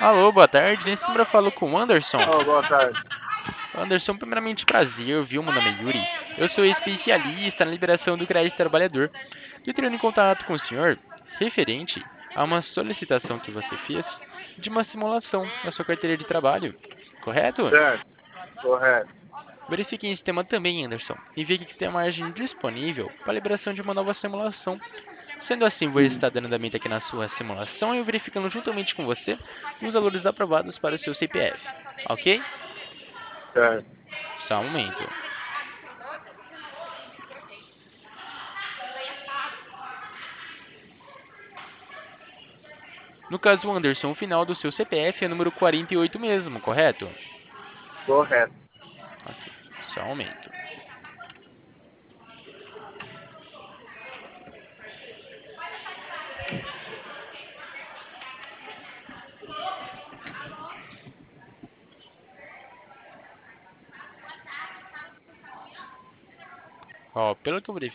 Alô, boa tarde. Nesse número eu falo com o Anderson. Oh, boa tarde. Anderson, primeiramente prazer, viu? Meu nome é Yuri. Eu sou especialista na liberação do crédito trabalhador. Estou entrando em contato com o senhor referente a uma solicitação que você fez de uma simulação na sua carteira de trabalho, correto? Certo, correto. Verifique em sistema também, Anderson, e veja que tem a margem disponível para a liberação de uma nova simulação. Sendo assim, vou estar dando andamento aqui na sua simulação e verificando juntamente com você os valores aprovados para o seu CPF, ok? Certo. Só um momento. No caso, Anderson, o final do seu CPF é número 48 mesmo, correto? Correto. Ok, só um momento. Ó, pelo que eu verifiquei,